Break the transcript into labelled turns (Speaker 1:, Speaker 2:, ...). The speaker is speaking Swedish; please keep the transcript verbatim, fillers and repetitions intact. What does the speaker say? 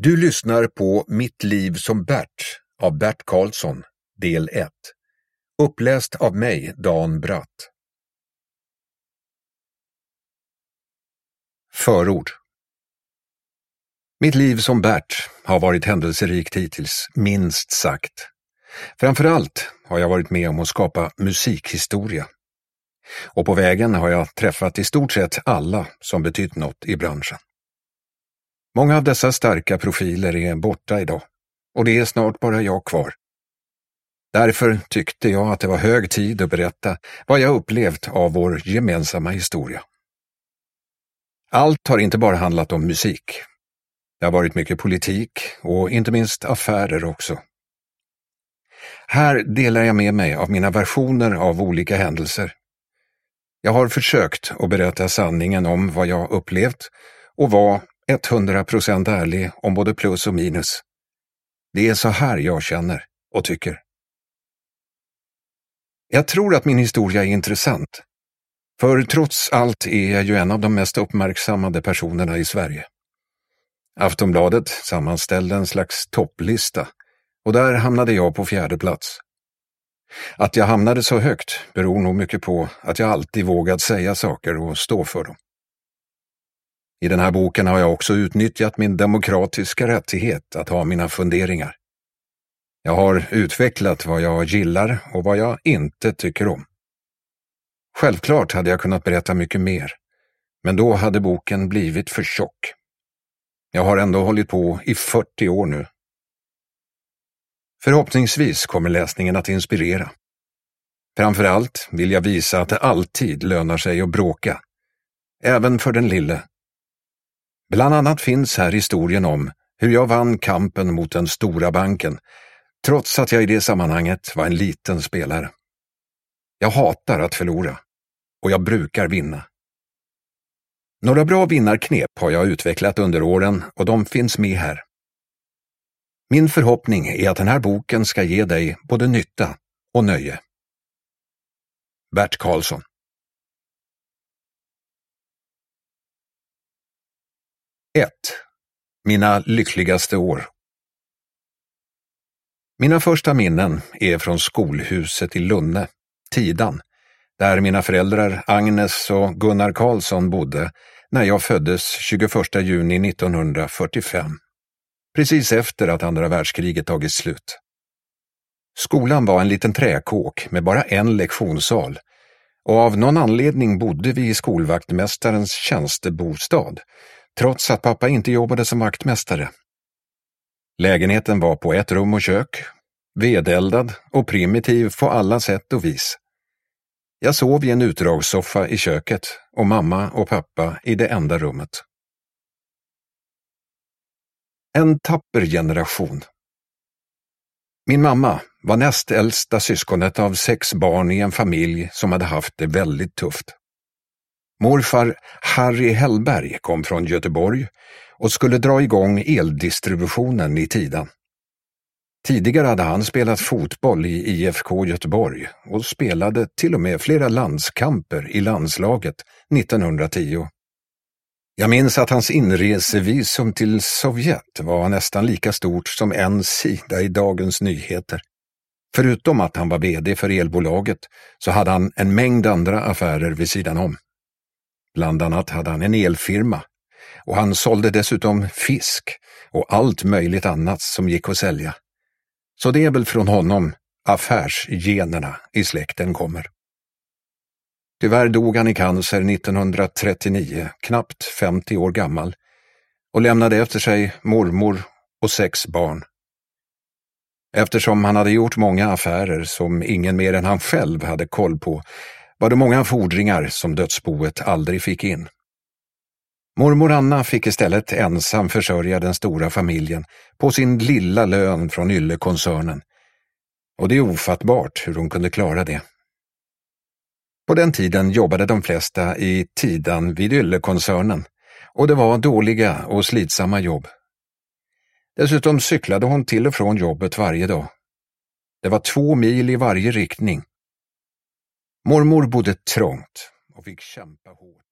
Speaker 1: Du lyssnar på Mitt liv som Bert av Bert Karlsson, del ett. Uppläst av mig, Dan Bratt. Förord. Mitt liv som Bert har varit händelserikt hittills, minst sagt. Framförallt har jag varit med om att skapa musikhistoria. Och på vägen har jag träffat i stort sett alla som betytt något i branschen. Många av dessa starka profiler är borta idag, och det är snart bara jag kvar. Därför tyckte jag att det var hög tid att berätta vad jag upplevt av vår gemensamma historia. Allt har inte bara handlat om musik. Det har varit mycket politik och inte minst affärer också. Här delar jag med mig av mina versioner av olika händelser. Jag har försökt att berätta sanningen om vad jag upplevt och var hundra procent ärlig om både plus och minus. Det är så här jag känner och tycker. Jag tror att min historia är intressant. För trots allt är jag ju en av de mest uppmärksammade personerna i Sverige. Aftonbladet sammanställde en slags topplista och där hamnade jag på fjärde plats. Att jag hamnade så högt beror nog mycket på att jag alltid vågat säga saker och stå för dem. I den här boken har jag också utnyttjat min demokratiska rättighet att ha mina funderingar. Jag har utvecklat vad jag gillar och vad jag inte tycker om. Självklart hade jag kunnat berätta mycket mer, men då hade boken blivit för tjock. Jag har ändå hållit på i fyrtio år nu. Förhoppningsvis kommer läsningen att inspirera. Framförallt vill jag visa att det alltid lönar sig att bråka, även för den lille. Bland annat finns här historien om hur jag vann kampen mot den stora banken, trots att jag i det sammanhanget var en liten spelare. Jag hatar att förlora, och jag brukar vinna. Några bra vinnarknep har jag utvecklat under åren och de finns med här. Min förhoppning är att den här boken ska ge dig både nytta och nöje. Bert Karlsson. ett. Mina lyckligaste år. Mina första minnen är från skolhuset i Lunne, Tidan, där mina föräldrar Agnes och Gunnar Karlsson bodde när jag föddes tjugoförsta juni nittonhundrafyrtiofem, precis efter att andra världskriget tagit slut. Skolan var en liten träkåk med bara en lektionssal, och av någon anledning bodde vi i skolvaktmästarens tjänstebostad, trots att pappa inte jobbade som vaktmästare. Lägenheten var på ett rum och kök, vedeldad och primitiv på alla sätt och vis. Jag sov i en utdragssoffa i köket och mamma och pappa i det enda rummet. En tapper generation. Min mamma var näst äldsta syskonet av sex barn i en familj som hade haft det väldigt tufft. Morfar Harry Hellberg kom från Göteborg och skulle dra igång eldistributionen i Tidan. Tidigare hade han spelat fotboll i I F K Göteborg och spelade till och med flera landskamper i landslaget nittonhundratio. Jag minns att hans inresevisum till Sovjet var nästan lika stort som en sida i Dagens Nyheter. Förutom att han var vd för elbolaget så hade han en mängd andra affärer vid sidan om. Bland annat hade han en elfirma och han sålde dessutom fisk och allt möjligt annat som gick att sälja. Så det är väl från honom affärsgenerna i släkten kommer. Tyvärr dog han i cancer nittonhundratrettionio, knappt femtio år gammal, och lämnade efter sig mormor och sex barn. Eftersom han hade gjort många affärer som ingen mer än han själv hade koll på, var det många fordringar som dödsboet aldrig fick in. Mormor Anna fick istället ensam försörja den stora familjen på sin lilla lön från Yllekoncernen. Och det är ofattbart hur hon kunde klara det. På den tiden jobbade de flesta i Tidan vid Yllekoncernen och det var dåliga och slitsamma jobb. Dessutom cyklade hon till och från jobbet varje dag. Det var två mil i varje riktning. Mormor bodde trångt och fick kämpa hårt.